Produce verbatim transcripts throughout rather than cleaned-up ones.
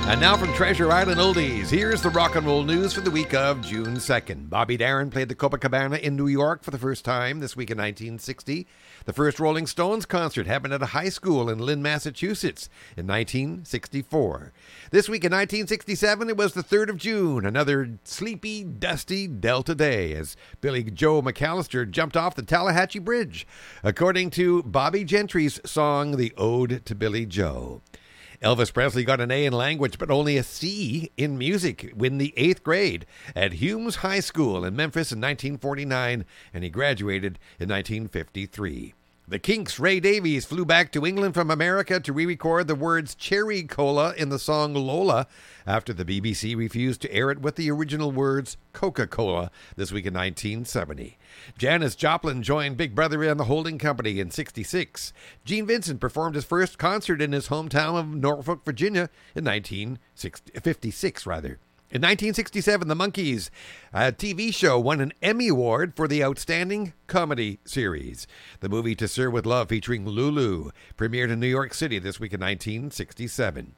And now from Treasure Island Oldies, here's the rock and roll news for the week of June second. Bobby Darin played the Copacabana in New York for the first time this week in nineteen sixty. The first Rolling Stones concert happened at a high school in Lynn, Massachusetts in nineteen sixty-four. This week in nineteen sixty-seven, it was the third of June, another sleepy, dusty Delta day, as Billy Joe McAllister jumped off the Tallahatchie Bridge, according to Bobby Gentry's song, The Ode to Billy Joe. Elvis Presley got an A in language, but only a C in music in the eighth grade at Humes High School in Memphis in nineteen forty-nine, and he graduated in nineteen fifty-three. The Kinks' Ray Davies flew back to England from America to re-record the words Cherry Cola in the song Lola after the B B C refused to air it with the original words Coca-Cola this week in nineteen seventy. Janis Joplin joined Big Brother and the Holding Company in sixty-six. Gene Vincent performed his first concert in his hometown of Norfolk, Virginia in nineteen fifty-six. Rather. In nineteen sixty-seven, The Monkees, a T V show, won an Emmy Award for the Outstanding Comedy Series. The movie To Sir With Love, featuring Lulu, premiered in New York City this week in nineteen sixty-seven.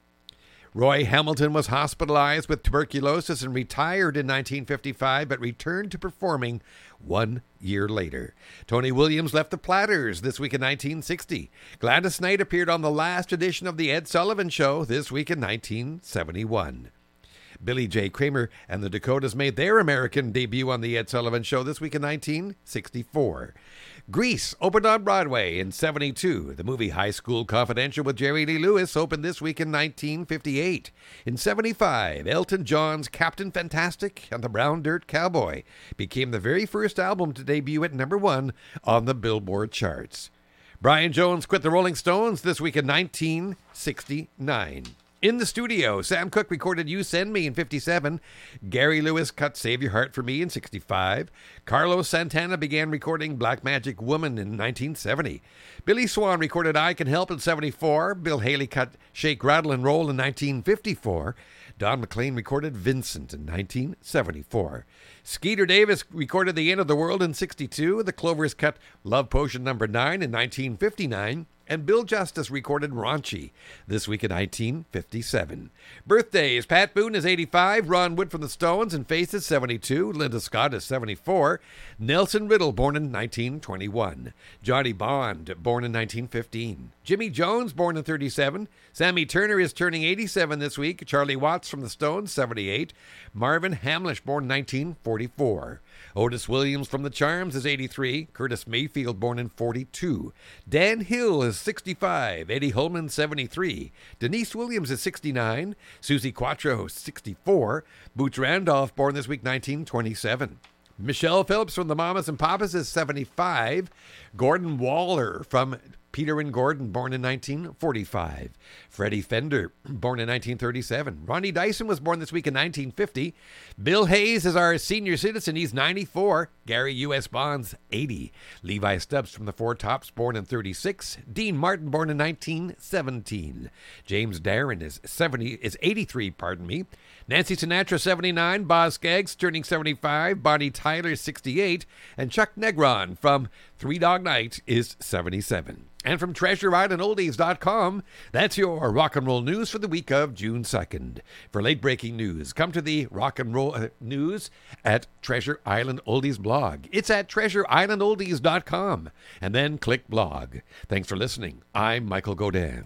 Roy Hamilton was hospitalized with tuberculosis and retired in nineteen fifty-five, but returned to performing one year later. Tony Williams left the Platters this week in nineteen sixty. Gladys Knight appeared on the last edition of The Ed Sullivan Show this week in nineteen seventy-one. Billy J. Kramer and the Dakotas made their American debut on The Ed Sullivan Show this week in nineteen sixty-four. Grease opened on Broadway in seventy-two. The movie High School Confidential with Jerry Lee Lewis opened this week in nineteen fifty-eight. In seventy-five, Elton John's Captain Fantastic and the Brown Dirt Cowboy became the very first album to debut at number one on the Billboard charts. Brian Jones quit the Rolling Stones this week in nineteen sixty-nine. In the studio, Sam Cooke recorded You Send Me in fifty-seven. Gary Lewis cut Save Your Heart for Me in sixty-five. Carlos Santana began recording Black Magic Woman in nineteen seventy. Billy Swan recorded I Can Help in seventy-four. Bill Haley cut Shake, Rattle, and Roll in nineteen fifty-four. Don McLean recorded Vincent in nineteen seventy-four. Skeeter Davis recorded The End of the World in sixty-two. The Clovers cut Love Potion number nine in nineteen fifty-nine. And Bill Justice recorded Raunchy this week in nineteen fifty-seven. Birthdays: Pat Boone is eighty-five, Ron Wood from the Stones and Faith is seventy-two, Linda Scott is seventy-four, Nelson Riddle, born in nineteen twenty-one, Johnny Bond, born in nineteen fifteen, Jimmy Jones, born in thirty-seven, Sammy Turner is turning eighty-seven this week, Charlie Watts from the Stones, seventy-eight, Marvin Hamlish, born in nineteen forty-four, Otis Williams from the Charms is eighty-three, Curtis Mayfield, born in forty-two, Dan Hill is sixty-five, Eddie Holman seventy-three, Denise Williams is sixty-nine, Susie Quattro sixty-four, Boots Randolph, born this week nineteen twenty-seven. Michelle Phillips from the Mamas and Papas is seventy-five, Gordon Waller from Peter and Gordon, born in nineteen forty-five. Freddie Fender, born in nineteen thirty-seven. Ronnie Dyson was born this week in nineteen fifty. Bill Hayes is our senior citizen. He's ninety-four. Gary U S. Bonds, eighty. Levi Stubbs from the Four Tops, born in thirty-six. Dean Martin, born in nineteen seventeen. James Darren is seventy, is eighty-three, pardon me. Nancy Sinatra, seventy-nine. Boz Scaggs, turning seventy-five. Bonnie Tyler, sixty-eight. And Chuck Negron from Three Dog Night is seventy-seven. And from treasure island oldies dot com, that's your rock and roll news for the week of June second. For late-breaking news, come to the rock and roll uh, news at Treasure Island Oldies blog. It's at treasure island oldies dot com, and then click blog. Thanks for listening. I'm Michael Godin.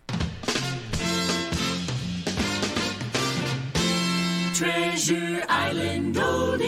Treasure Island Oldies.